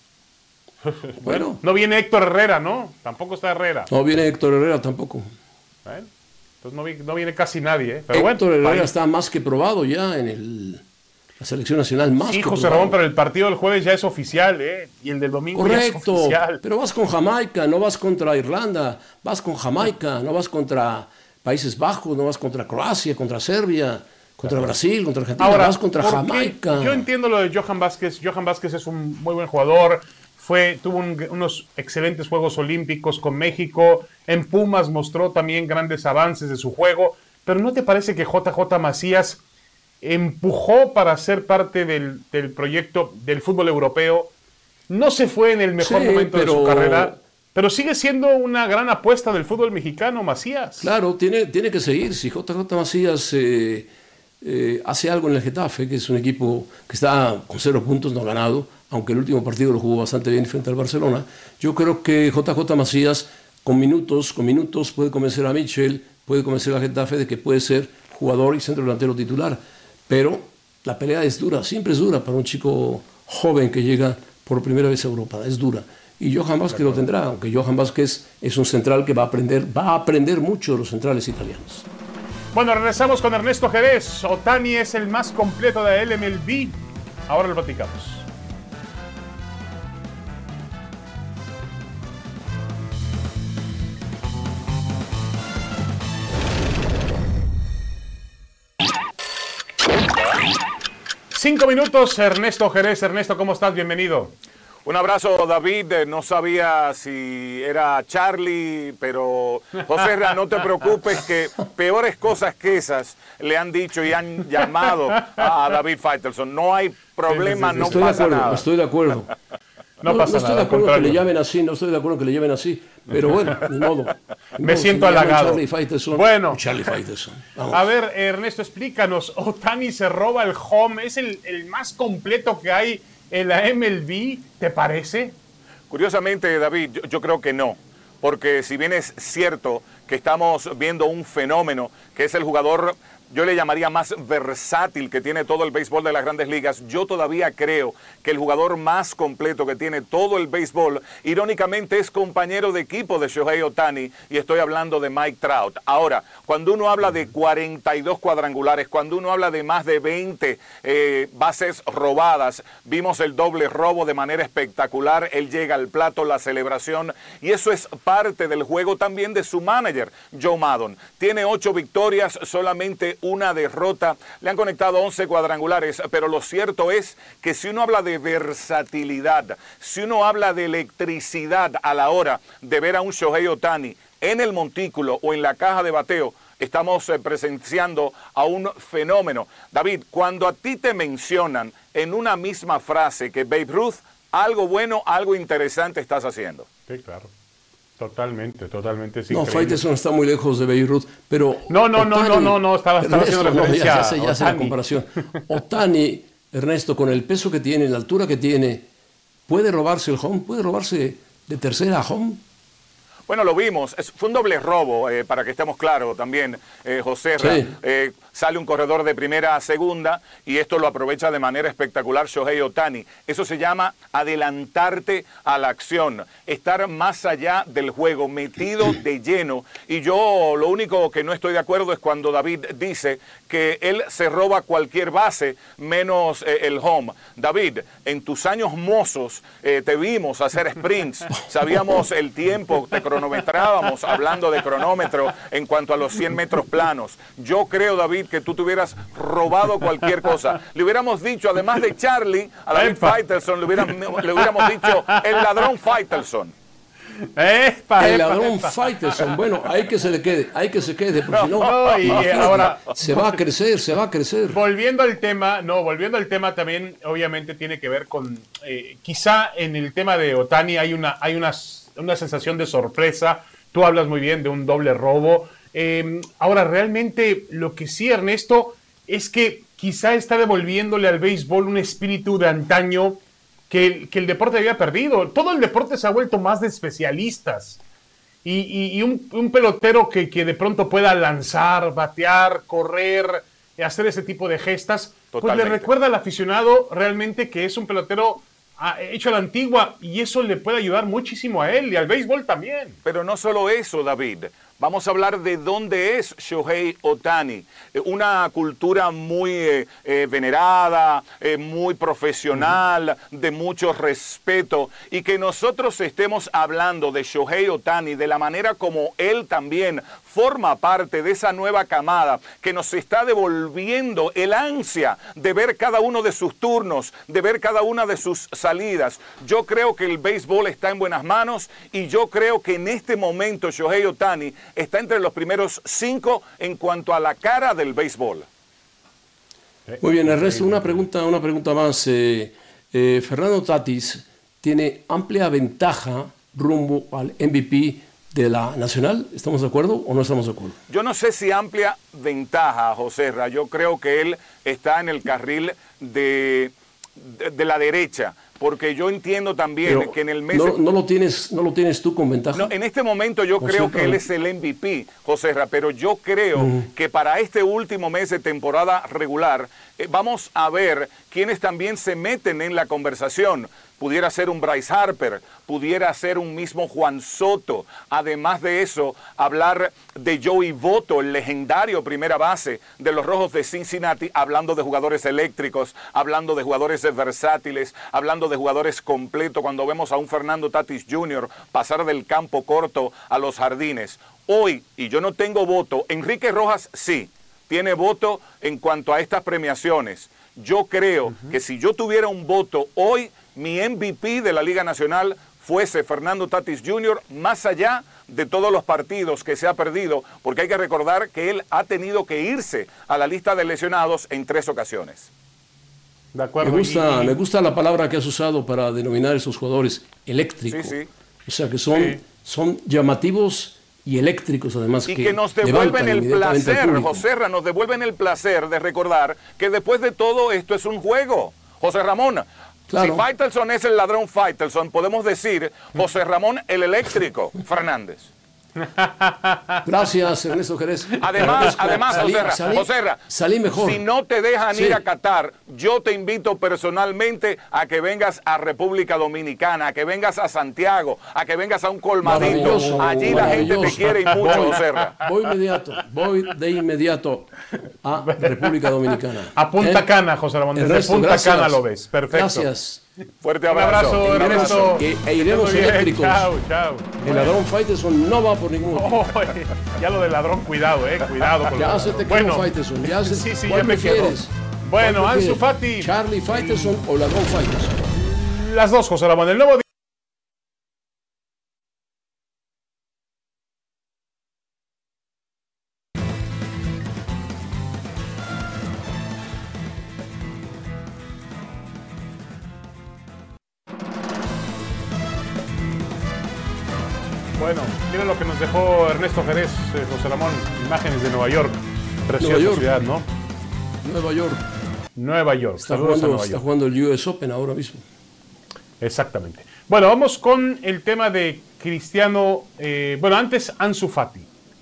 Bueno, no viene Héctor Herrera, ¿no? Tampoco está Herrera. No viene Héctor Herrera tampoco. Bueno, entonces no, vi, no viene casi nadie, ¿eh? Pero Héctor bueno, Herrera ahí está más que probado ya en el, la selección nacional, más sí, que José probado. Ramón, pero el partido del jueves ya es oficial, ¿eh? Y el del domingo Correcto, ya es oficial. Pero vas con Jamaica, no vas contra Irlanda, vas con Jamaica, no vas contra Países Bajos, no vas contra Croacia, contra Serbia, contra claro. Brasil, contra Argentina, ahora, vas contra Jamaica. Yo entiendo lo de Johan Vázquez. Johan Vázquez es un muy buen jugador. Fue, tuvo un, unos excelentes Juegos Olímpicos con México. En Pumas mostró también grandes avances de su juego. Pero ¿no te parece que J J Macías empujó para ser parte del, del proyecto del fútbol europeo? No se fue en el mejor sí, momento pero... de su carrera, pero sigue siendo una gran apuesta del fútbol mexicano, Macías. Claro, tiene, tiene que seguir. Si J J Macías eh, eh, hace algo en el Getafe, que es un equipo que está con cero puntos, no ha ganado, aunque el último partido lo jugó bastante bien frente al Barcelona, yo creo que J J Macías con minutos, con minutos puede convencer a Michel, puede convencer a Getafe de que puede ser jugador y centro delantero titular. Pero la pelea es dura, siempre es dura para un chico joven que llega por primera vez a Europa, es dura. Y Johan Vázquez lo tendrá, aunque Johan Vázquez es un central que va a aprender, va a aprender mucho de los centrales italianos. Bueno, regresamos con Ernesto Jerez. Ohtani es el más completo de L M L B. Ahora lo platicamos. Cinco minutos, Ernesto Jerez. Ernesto, ¿cómo estás? Bienvenido. Un abrazo, David. No sabía si era Charlie, pero José, no te preocupes que peores cosas que esas le han dicho y han llamado a David Faitelson. No hay problema, sí, sí, sí. no estoy pasa de acuerdo, nada. Estoy de acuerdo. No, no pasa no estoy nada, de acuerdo que le llamen así, no estoy de acuerdo que le llamen así, Pero bueno, ni modo. Me modo, siento si halagado. Charlie Faitelson, bueno, Charlie Faitelson. Vamos. A ver, Ernesto, explícanos. Ohtani se roba el home. ¿Es el, el más completo que hay en la M L B? ¿Te parece? Curiosamente, David, yo, yo creo que no. Porque si bien es cierto que estamos viendo un fenómeno que es el jugador, yo le llamaría más versátil que tiene todo el béisbol de las Grandes Ligas, yo todavía creo que el jugador más completo que tiene todo el béisbol, irónicamente, es compañero de equipo de Shohei Ohtani, y estoy hablando de Mike Trout. Ahora, cuando uno habla de cuarenta y dos cuadrangulares, cuando uno habla de más de veinte eh, bases robadas, vimos el doble robo de manera espectacular, él llega al plato, la celebración, y eso es parte del juego también de su manager, Joe Maddon. Tiene ocho victorias, solamente una derrota, le han conectado once cuadrangulares, pero lo cierto es que si uno habla de versatilidad, si uno habla de electricidad a la hora de ver a un Shohei Ohtani en el montículo o en la caja de bateo, estamos eh, presenciando a un fenómeno. David, cuando a ti te mencionan en una misma frase que Babe Ruth, algo bueno, algo interesante estás haciendo. Sí, claro. Totalmente, totalmente. No, Faitelson está muy lejos de Babe Ruth, pero... No, no, no, no, no, no, estaba, estaba Ernesto, haciendo referencia no, ya, ya sé, ya sé a la comparación. Ohtani, Ernesto, con el peso que tiene, la altura que tiene, ¿puede robarse el home? ¿Puede robarse de tercera a home? Bueno, lo vimos, es, fue un doble robo, eh, para que estemos claros también, eh, José. Sí. Eh, sale un corredor de primera a segunda y esto lo aprovecha de manera espectacular Shohei Ohtani. Eso se llama adelantarte a la acción, estar más allá del juego, metido de lleno. Y yo lo único que no estoy de acuerdo es cuando David dice que él se roba cualquier base menos eh, el home. David, en tus años mozos eh, te vimos hacer sprints, sabíamos el tiempo, te cronometrábamos hablando de cronómetro en cuanto a los cien metros planos. Yo creo, David, que tú te hubieras robado cualquier cosa. Le hubiéramos dicho, además de Charlie, a David Faitelson, le hubiéramos, le hubiéramos dicho el ladrón Faitelson. Epa, el epa, ladrón epa. Faitelson, bueno, hay que se le quede, hay que se quede, porque no, no, y ahora se va a crecer, se va a crecer. Volviendo al tema, no, volviendo al tema también, obviamente tiene que ver con, eh, quizá en el tema de Ohtani hay una, hay una, una sensación de sorpresa. Tú hablas muy bien de un doble robo. Eh, ahora, realmente lo que sí, Ernesto, es que quizá está devolviéndole al béisbol un espíritu de antaño que el, que el deporte había perdido. Todo el deporte se ha vuelto más de especialistas. Y, y, y un, un pelotero que, que de pronto pueda lanzar, batear, correr, hacer ese tipo de gestas, Totalmente. Pues le recuerda al aficionado realmente que es un pelotero hecho a la antigua, y eso le puede ayudar muchísimo a él y al béisbol también. Pero no solo eso, David. Vamos a hablar de dónde es Shohei Ohtani. Una cultura muy eh, eh, venerada, eh, muy profesional, de mucho respeto. Y que nosotros estemos hablando de Shohei Ohtani de la manera como él también forma parte de esa nueva camada que nos está devolviendo el ansia de ver cada uno de sus turnos, de ver cada una de sus salidas. Yo creo que el béisbol está en buenas manos y yo creo que en este momento Shohei Ohtani está entre los primeros cinco en cuanto a la cara del béisbol. Muy bien, Ernesto, una pregunta, una pregunta más. Eh, eh, Fernando Tatis tiene amplia ventaja rumbo al M V P de la Nacional. ¿Estamos de acuerdo o no estamos de acuerdo? Yo no sé si amplia ventaja, José Ra. Yo creo que él está en el carril de, de, de la derecha. Porque yo entiendo también Pero que en el mes... No, no, lo tienes, ¿No lo tienes tú con ventaja? No, en este momento yo José, creo que él es el M V P, José Ra, pero yo creo uh-huh. que para este último mes de temporada regular eh, vamos a ver quiénes también se meten en la conversación. Pudiera ser un Bryce Harper, pudiera ser un mismo Juan Soto. Además de eso, hablar de Joey Votto, el legendario primera base de los Rojos de Cincinnati, hablando de jugadores eléctricos, hablando de jugadores versátiles, hablando de jugadores completos, cuando vemos a un Fernando Tatis junior pasar del campo corto a los jardines. Hoy, y yo no tengo voto, Enrique Rojas sí, tiene voto en cuanto a estas premiaciones. Yo creo uh-huh. que si yo tuviera un voto hoy, mi M V P de la Liga Nacional fuese Fernando Tatis junior, más allá de todos los partidos que se ha perdido, porque hay que recordar que él ha tenido que irse a la lista de lesionados en tres ocasiones. De acuerdo. Me gusta, y... me gusta la palabra que has usado para denominar a esos jugadores eléctricos. Sí, sí. O sea, que son, sí. son llamativos y eléctricos, además. Y que, que nos devuelven el placer, Joserra, nos devuelven el placer de recordar que después de todo esto es un juego. José Ramón, claro. Si Faitelson es el ladrón Faitelson, podemos decir José Ramón el eléctrico Fernández. Gracias, Ernesto Jerez. Además, además salí, Joserra, salí, Joserra, salí mejor. Si no te dejan sí. ir a Qatar, yo te invito personalmente a que vengas a República Dominicana, a que vengas a Santiago, a que vengas a un colmadito. Allí la gente te quiere y mucho, Joserra. Voy inmediato, voy de inmediato a República Dominicana. A Punta ¿Eh? Cana, José Ramón. Desde Ernesto, Punta gracias. Cana lo ves. Perfecto. Gracias. Fuerte abrazo. Un abrazo, e, e iremos eléctricos. Chao, chao. El ladrón Faitelson no va por ningún oh, Ya lo del ladrón, cuidado, eh. Cuidado con Ya se te quedó bueno, Faitelson. Ya se, sí, sí, ya me quedo. Bueno, Ansu Fati. Charlie Faitelson o ladrón Faitelson. Las dos, José Ramón. El nuevo Bueno, miren lo que nos dejó Ernesto Jerez, eh, José Ramón, imágenes de Nueva York. Preciosa Nueva York. ciudad, ¿no? Nueva York. Nueva York. Está jugando, Nueva está York. jugando el U S Open ahora mismo. Exactamente. Bueno, vamos con el tema de Cristiano. Eh, bueno, antes Ansu Fati.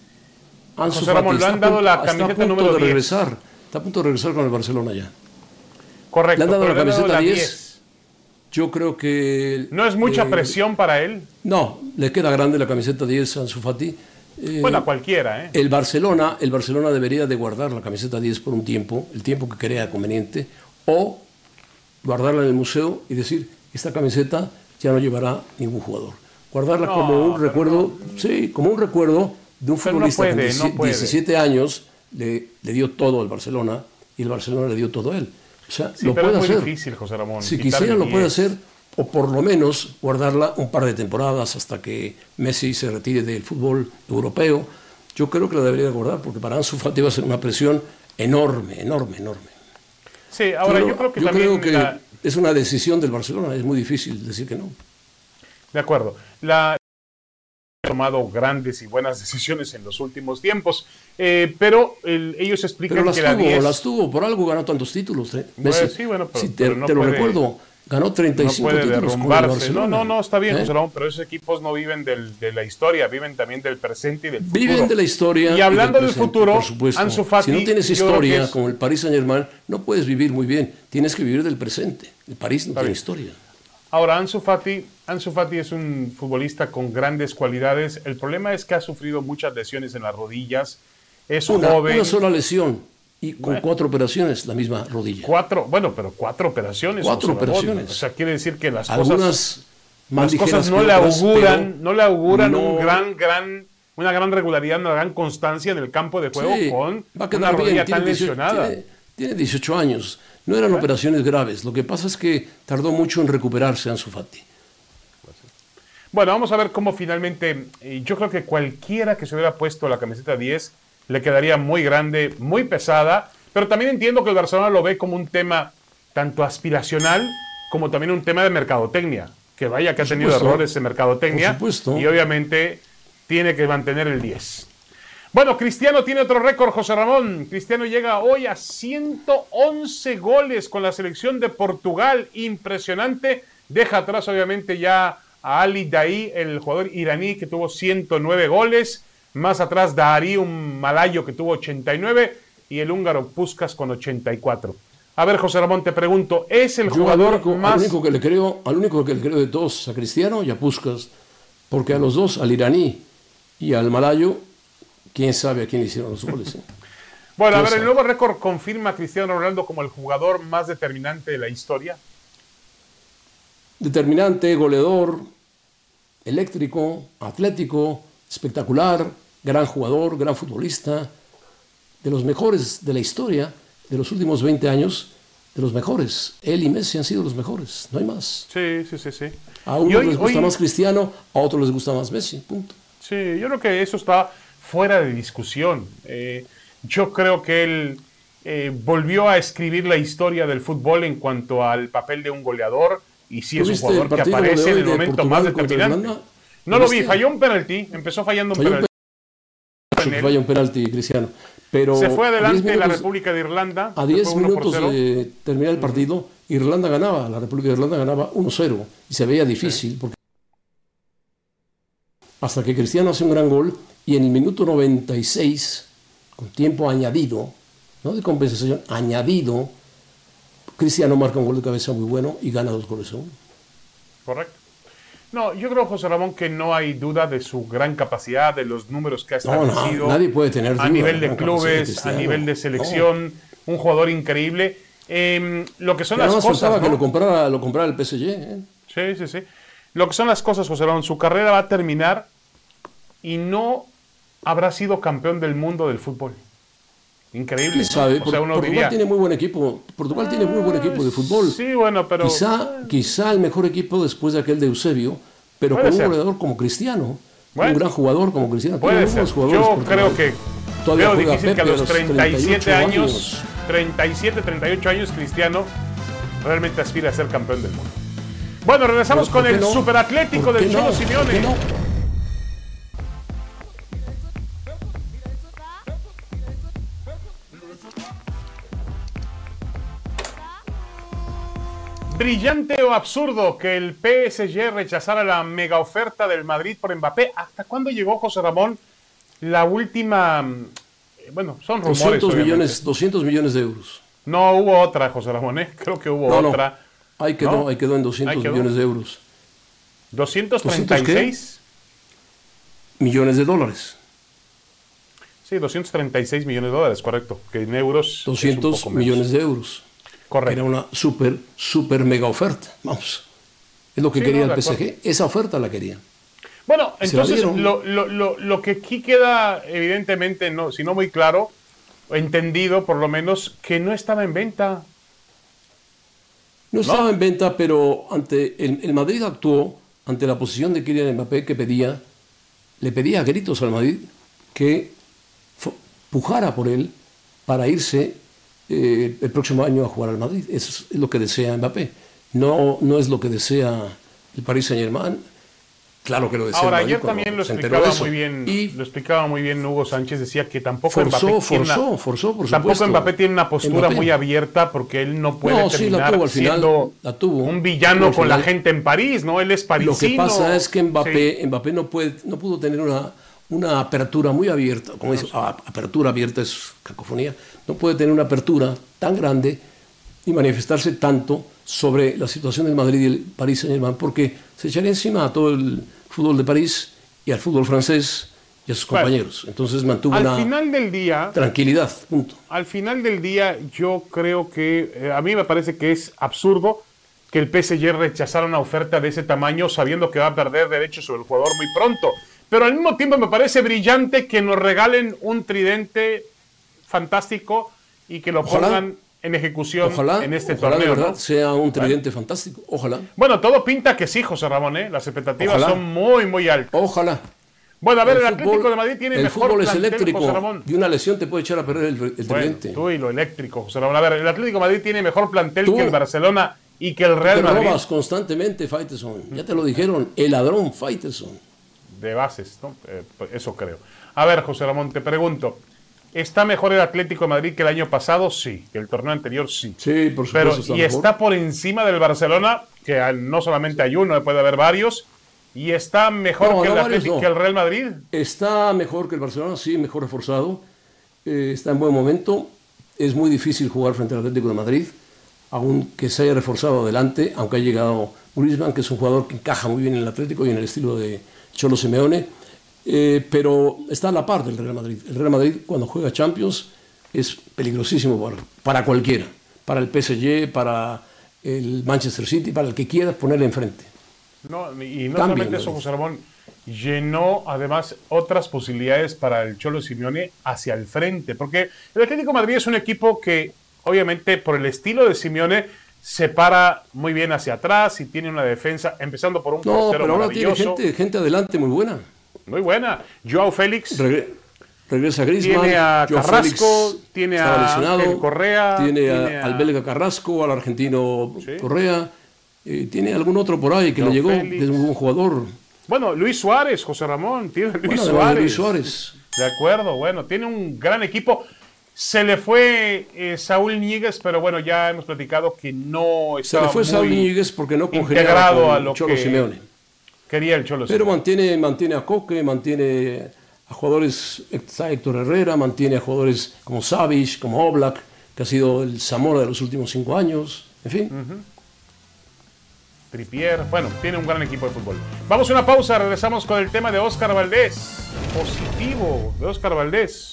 Ansu José Ramón, Fati le han dado la camiseta número de diez. Regresar, está a punto de regresar con el Barcelona ya. Correcto. Le han dado la le han camiseta dado la diez. diez. Yo creo que... ¿No es mucha eh, presión para él? No, le queda grande la camiseta diez a Ansu Fati. Eh, bueno, a cualquiera, ¿eh? El Barcelona, el Barcelona debería de guardar la camiseta diez por un tiempo, el tiempo que crea conveniente, o guardarla en el museo y decir, esta camiseta ya no llevará ningún jugador. Guardarla no, como un recuerdo, no, sí, como un recuerdo de un futbolista no puede, que con diecisiete años le, le dio todo al Barcelona y el Barcelona le dio todo a él. O sea, sí, lo pero puede es muy hacer. difícil, José Ramón. Si quisiera lo puede hacer, o por lo menos guardarla un par de temporadas hasta que Messi se retire del fútbol europeo. Yo creo que la debería guardar, porque para Ansu Fati va a ser una presión enorme, enorme, enorme. Sí, ahora yo, yo creo que yo también... creo que la... es una decisión del Barcelona, es muy difícil decir que no. De acuerdo. La... ha tomado grandes y buenas decisiones en los últimos tiempos, eh, pero el, ellos explican pero las que tuvo, la diez... las tuvo, por algo ganó tantos títulos. ¿eh? Messi, pues sí, bueno, pero, si te, pero no te lo puede, recuerdo, ganó treinta y cinco no puede títulos derrumbarse. con el Barcelona. No, no, no, está bien, ¿Eh? José Ramón, pero esos equipos no viven del, de la historia, viven también del presente y del futuro. Viven de la historia. Y hablando y del, del presente, futuro, por supuesto. Ansu Fati, si no tienes historia, es... como el Paris Saint-Germain, no puedes vivir muy bien. Tienes que vivir del presente. El París no está tiene bien. historia. Ahora, Ansu Fati, Ansu Fati es un futbolista con grandes cualidades. El problema es que ha sufrido muchas lesiones en las rodillas. Es una, joven. Una sola lesión y con bueno, cuatro operaciones la misma rodilla. Cuatro, bueno, pero cuatro operaciones. Cuatro operaciones. O sea, quiere decir que las Algunas cosas, más las cosas no le auguran, no le auguran no, un gran, gran, una gran regularidad, una gran constancia en el campo de juego sí, con va a quedar una rodilla bien, tan tiene dieciocho, lesionada. Tiene, tiene dieciocho años. No eran bueno. operaciones graves. Lo que pasa es que tardó mucho en recuperarse Ansu Fati. Bueno, vamos a ver cómo finalmente, eh, yo creo que cualquiera que se hubiera puesto la camiseta diez le quedaría muy grande, muy pesada, pero también entiendo que el Barcelona lo ve como un tema tanto aspiracional como también un tema de mercadotecnia, que vaya que ha tenido errores en mercadotecnia y obviamente tiene que mantener el diez. Bueno, Cristiano tiene otro récord, José Ramón. Cristiano llega hoy a ciento once goles con la selección de Portugal, impresionante, deja atrás obviamente ya a Ali Daei, el jugador iraní que tuvo ciento nueve goles, más atrás Dari, un malayo que tuvo ochenta y nueve, y el húngaro Puskás con ochenta y cuatro. A ver, José Ramón, te pregunto, ¿es el Yo jugador al único, más...? Al único, que le creo, al único que le creo de todos, a Cristiano y a Puskás, porque a los dos, al iraní y al malayo, quién sabe a quién le hicieron los goles. ¿eh? Bueno, a ver, ¿el nuevo récord confirma a Cristiano Ronaldo como el jugador más determinante de la historia? Determinante, goleador, eléctrico, atlético, espectacular, gran jugador, gran futbolista, de los mejores de la historia, de los últimos veinte años, de los mejores. Él y Messi han sido los mejores, no hay más. Sí, sí, sí, sí. A unos hoy, les gusta hoy... más Cristiano, a otros les gusta más Messi, punto. Sí, yo creo que eso está fuera de discusión. Eh, yo creo que él eh, volvió a escribir la historia del fútbol en cuanto al papel de un goleador, y sí es un jugador que aparece en el momento más determinante. No lo vi, falló un penalti, empezó fallando un falló penalti. Un falla un penalti, Cristiano. Pero se fue adelante minutos, la República de Irlanda. A diez minutos de terminar el partido, Irlanda ganaba, la República de Irlanda ganaba uno cero y se veía difícil. Sí. Porque hasta que Cristiano hace un gran gol y en el minuto noventa y seis, con tiempo añadido, no de compensación, añadido, Cristiano marca un gol de cabeza muy bueno y gana dos goles a uno. Correcto. No, yo creo, José Ramón, que no hay duda de su gran capacidad, de los números que ha establecido. No, no, nadie puede tener duda a nivel de clubes, a nivel de selección, no. Un jugador increíble. Eh, lo que son que las cosas. faltaba ¿no? que lo comprara, lo comprara el P S G. ¿eh? Sí, sí, sí. Lo que son las cosas, José Ramón, su carrera va a terminar y no habrá sido campeón del mundo del fútbol. Increíble. ¿Quién sabe? O sea, uno Portugal diría... tiene muy buen equipo. Portugal ah, tiene muy buen equipo de fútbol. Sí, bueno, pero... Quizá, quizá el mejor equipo después de aquel de Eusebio, pero con un goleador como Cristiano. Bueno, un gran jugador como Cristiano. Puede ser. Yo creo que Todavía veo difícil Pepe que a los treinta y siete años, años, treinta y siete, treinta y ocho años, Cristiano realmente aspire a ser campeón del mundo. Bueno, regresamos con el no? superatlético del Cholo no? Simeone. ¿Brillante o absurdo que el P S G rechazara la mega oferta del Madrid por Mbappé? ¿Hasta cuándo llegó, José Ramón, la última? Bueno, son rumores. doscientos millones, doscientos millones de euros. No hubo otra, José Ramón, ¿eh? Creo que hubo no, otra. No. Ahí quedó, ¿no? ahí quedó en doscientos millones de euros. ¿doscientos treinta y seis? Millones de dólares. Sí, doscientos treinta y seis millones de dólares, correcto. Que en euros. doscientos millones de euros. Correcto. Era una súper, súper mega oferta. Vamos. Es lo que sí, quería no, el P S G. Esa oferta la quería. Bueno, entonces lo, lo, lo, lo que aquí queda evidentemente, no, si no muy claro, entendido por lo menos, que no estaba en venta. No estaba ¿No? en venta, pero ante el, el Madrid actuó ante la posición de Kylian Mbappé que pedía, le pedía a gritos al Madrid que pujara por él para irse Eh, el próximo año a jugar al Madrid. Eso es lo que desea Mbappé. No, no es lo que desea el Paris Saint-Germain. Claro que lo desea. Ahora, Madrid, ayer también lo explicaba muy bien, y lo explicaba muy bien Hugo Sánchez, decía que tampoco forzó, Mbappé forzó, tiene una, forzó, por tampoco supuesto. Mbappé tiene una postura Mbappé. muy abierta porque él no puede no, terminar sí, la tuvo, al final, siendo la tuvo, un villano con la gente en París, ¿no? Él es parisino. Lo que pasa es que Mbappé, sí. Mbappé no puede, no pudo tener una una apertura muy abierta, como dice, ah, apertura abierta es cacofonía, no puede tener una apertura tan grande y manifestarse tanto sobre la situación del Madrid y el Paris Saint-Germain, porque se echaría encima a todo el fútbol de París y al fútbol francés y a sus bueno, compañeros. Entonces mantuvo al una final del día, tranquilidad, punto. Al final del día yo creo que, eh, a mí me parece que es absurdo que el P S G rechazara una oferta de ese tamaño sabiendo que va a perder derechos sobre el jugador muy pronto. Pero al mismo tiempo me parece brillante que nos regalen un tridente fantástico y que lo ojalá, pongan en ejecución ojalá, en este ojalá torneo. De verdad ¿no? sea un tridente ¿Vale? fantástico, ojalá. Bueno, todo pinta que sí, José Ramón, ¿eh? Las expectativas ojalá. son muy, muy altas. Ojalá. Bueno, a ver, el, el Atlético fútbol, de Madrid tiene el mejor fútbol plantel, es eléctrico, José Ramón. Y una lesión te puede echar a perder el, el tridente. Bueno, tú y lo eléctrico, José Ramón. A ver, el Atlético de Madrid tiene mejor plantel tú, que el Barcelona y que el Real te Madrid. Te robas constantemente, Faitelson. Ya te lo dijeron, el ladrón Faitelson. De bases, ¿no? Eh, eso creo. A ver, José Ramón, te pregunto, ¿está mejor el Atlético de Madrid que el año pasado? Sí. ¿Que el torneo anterior? Sí. Sí, por supuesto. Pero, está ¿y mejor. está por encima del Barcelona? Que no solamente hay uno, puede haber varios. ¿Y está mejor no, que, no, el Atlético, no. que el Real Madrid? Está mejor que el Barcelona, sí, mejor reforzado. Eh, está en buen momento. Es muy difícil jugar frente al Atlético de Madrid, aunque se haya reforzado adelante, aunque haya llegado Griezmann, que es un jugador que encaja muy bien en el Atlético y en el estilo de Cholo Simeone. Eh, pero está a la par del Real Madrid. El Real Madrid, cuando juega Champions, es peligrosísimo para, para cualquiera, para el P S G, para el Manchester City, para el que quiera ponerle enfrente. No, y no Cambia, solamente eso, José Ramón, llenó además otras posibilidades para el Cholo Simeone hacia el frente, porque el Atlético de Madrid es un equipo que, obviamente, por el estilo de Simeone, se para muy bien hacia atrás y tiene una defensa, empezando por un no, portero pero ahora maravilloso. Tiene gente, gente adelante muy buena. Muy buena. Joao Félix. Regre regresa Griezmann. Tiene a Joao Carrasco, Félix tiene a Ángel Correa. Tiene, tiene a, a... al belga Carrasco, al argentino ¿Sí? Correa. Eh, tiene algún otro por ahí que Joao le llegó, Félix. que es un buen jugador. Bueno, Luis Suárez, José Ramón, tiene Luis bueno, Suárez. Luis Suárez. De acuerdo, bueno, tiene un gran equipo. Se le fue eh, Saúl Ñíguez, pero bueno, ya hemos platicado que no estaba Se le fue muy Saúl Ñíguez porque no integrado con a lo Cholo que Simeone. Quería el Cholo Pero Simeone. mantiene, mantiene a Coque, mantiene a jugadores, está Héctor Herrera, mantiene a jugadores como Savic, como Oblak, que ha sido el Zamora de los últimos cinco años, en fin. Uh-huh. Trippier, bueno, tiene un gran equipo de fútbol. Vamos a una pausa, regresamos con el tema de Óscar Valdés. Positivo de Óscar Valdés.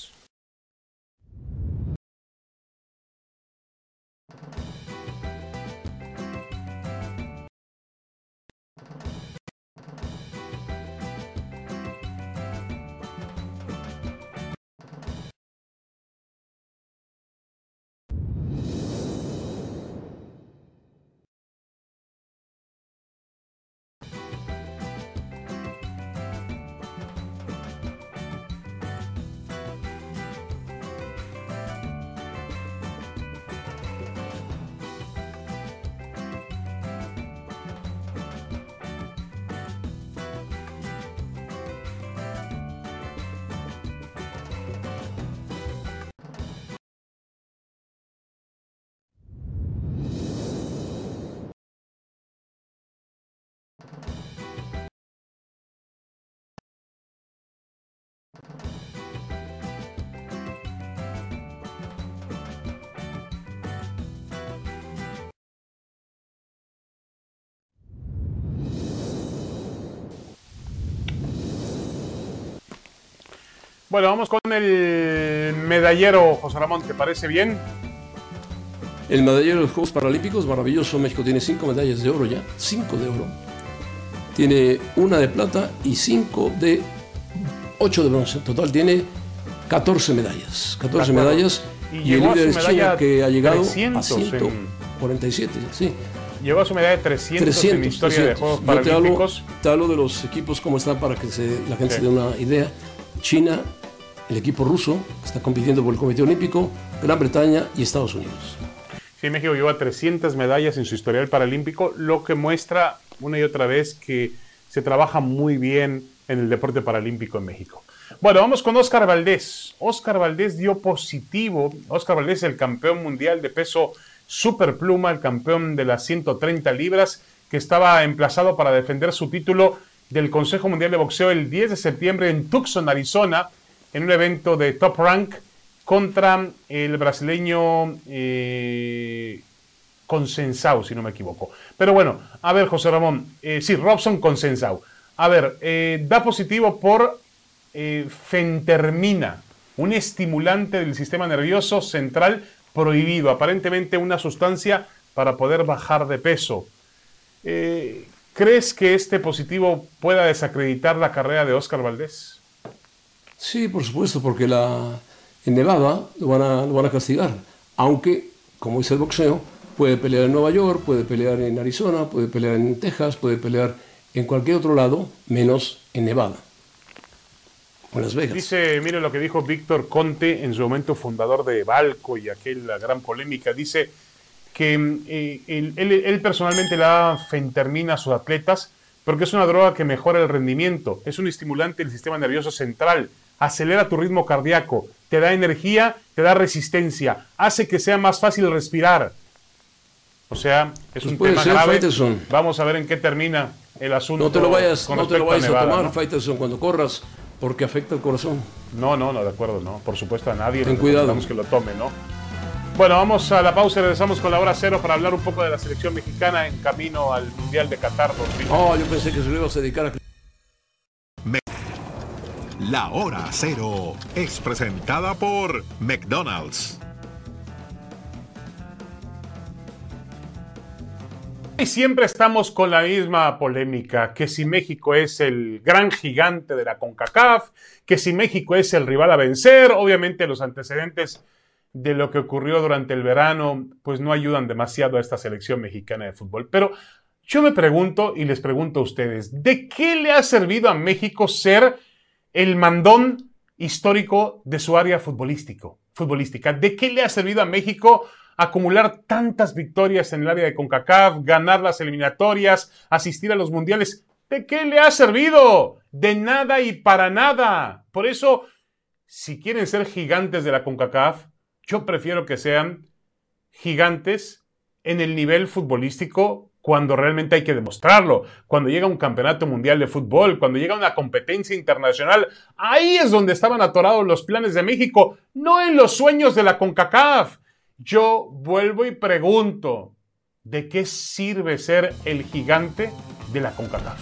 Bueno, vamos con el medallero, José Ramón, ¿te parece bien? El medallero de los Juegos Paralímpicos, maravilloso. México tiene cinco medallas de oro ya, cinco de oro. Tiene una de plata y cinco de, ocho de bronce. En total tiene catorce medallas. catorce medallas. Y, y el líder es China, que ha llegado a ciento cuarenta y siete. En... Sí. Llegó a su medalla de trescientos, trescientos en la historia trescientos. de Juegos Yo Paralímpicos. Te hablo, te hablo de los equipos, cómo están, para que se, la gente sí. se dé una idea. China, el equipo ruso, que está compitiendo por el Comité Olímpico, Gran Bretaña y Estados Unidos. Sí, México lleva trescientas medallas en su historial paralímpico, lo que muestra una y otra vez que se trabaja muy bien en el deporte paralímpico en México. Bueno, vamos con Óscar Valdés. Óscar Valdés dio positivo. Óscar Valdés es el campeón mundial de peso superpluma, el campeón de las ciento treinta libras, que estaba emplazado para defender su título del Consejo Mundial de Boxeo el diez de septiembre en Tucson, Arizona, en un evento de Top Rank contra el brasileño eh, Conceição, si no me equivoco. Pero bueno, a ver, José Ramón, eh, sí, Robson Conceição. A ver, eh, da positivo por eh, fentermina, un estimulante del sistema nervioso central prohibido, aparentemente una sustancia para poder bajar de peso. Eh, ¿Crees que este positivo pueda desacreditar la carrera de Óscar Valdés? Sí, por supuesto, porque la, en Nevada lo van, a, lo van a castigar. Aunque, como dice el boxeo, puede pelear en Nueva York, puede pelear en Arizona, puede pelear en Texas, puede pelear en cualquier otro lado, menos en Nevada o en Las Vegas. Dice, mire lo que dijo Víctor Conte, en su momento fundador de Balco y aquella gran polémica. Dice que eh, él, él, él personalmente le da fentermina a sus atletas porque es una droga que mejora el rendimiento, es un estimulante del sistema nervioso central, acelera tu ritmo cardíaco, te da energía, te da resistencia, hace que sea más fácil respirar. O sea, es pues un tema ser, grave. Faitelson. Vamos a ver en qué termina el asunto. No te lo vayas, con no te lo vayas a, Nevada, a tomar, ¿no? Faitelson, cuando corras, porque afecta el corazón. No, no, no, de acuerdo, no. Por supuesto, a nadie Ten le cuidado. que lo tome, ¿no? Bueno, vamos a la pausa y regresamos con la hora cero para hablar un poco de la selección mexicana en camino al Mundial de Qatar dos mil veinte. Oh, yo pensé que se lo ibas a dedicar a... La hora cero es presentada por McDonald's. Y siempre estamos con la misma polémica, que si México es el gran gigante de la CONCACAF, que si México es el rival a vencer. Obviamente los antecedentes de lo que ocurrió durante el verano pues no ayudan demasiado a esta selección mexicana de fútbol. Pero yo me pregunto y les pregunto a ustedes, ¿de qué le ha servido a México ser el mandón histórico de su área futbolístico, futbolística? ¿De qué le ha servido a México acumular tantas victorias en el área de CONCACAF, ganar las eliminatorias, asistir a los mundiales? ¿De qué le ha servido? De nada y para nada. Por eso, si quieren ser gigantes de la CONCACAF, yo prefiero que sean gigantes en el nivel futbolístico cuando realmente hay que demostrarlo. Cuando llega un campeonato mundial de fútbol, cuando llega una competencia internacional, ahí es donde estaban atorados los planes de México, no en los sueños de la CONCACAF. Yo vuelvo y pregunto, ¿de qué sirve ser el gigante de la CONCACAF?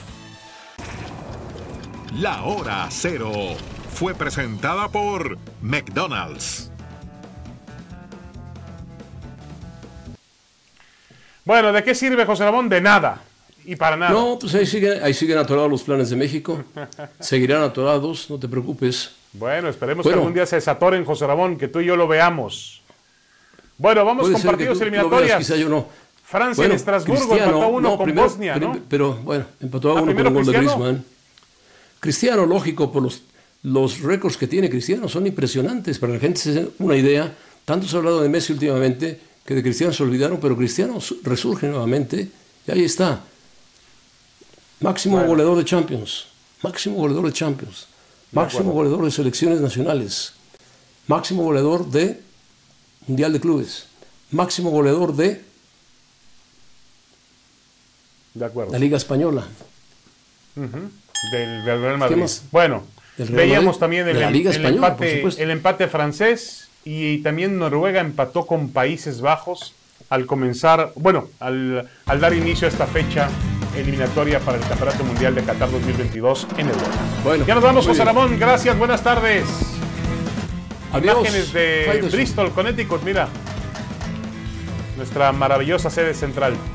La Hora Cero fue presentada por McDonald's. Bueno, ¿de qué sirve, José Ramón? De nada. Y para nada. No, pues ahí siguen, ahí siguen atorados los planes de México. Seguirán atorados, no te preocupes. Bueno, esperemos bueno, que algún día se desatoren, José Ramón, que tú y yo lo veamos. Bueno, vamos con partidos eliminatorias. Veas, quizá yo no. Francia bueno, en Estrasburgo empató uno no, con primero, Bosnia, ¿no? Pero bueno, empató a uno con un gol de Griezmann. Cristiano, lógico, por los, los récords que tiene Cristiano, son impresionantes. Para que la gente se dé una idea, tanto se ha hablado de Messi últimamente, que de Cristiano se olvidaron, pero Cristiano resurge nuevamente y ahí está. Máximo bueno. goleador de Champions, máximo goleador de Champions, máximo goleador de selecciones nacionales, máximo goleador de Mundial de Clubes, máximo goleador de, de acuerdo. la Liga Española. Uh-huh. Del, del Real Madrid. Bueno, Real veíamos Madrid? también el, la Liga el, Española, empate, el empate francés. Y también Noruega empató con Países Bajos al comenzar, bueno, al, al dar inicio a esta fecha eliminatoria para el Campeonato Mundial de Qatar dos mil veintidós en Europa. Bueno, ya nos vamos, José Ramón. Gracias, buenas tardes. Adiós. Imágenes de Bristol, Connecticut, mira. Nuestra maravillosa sede central.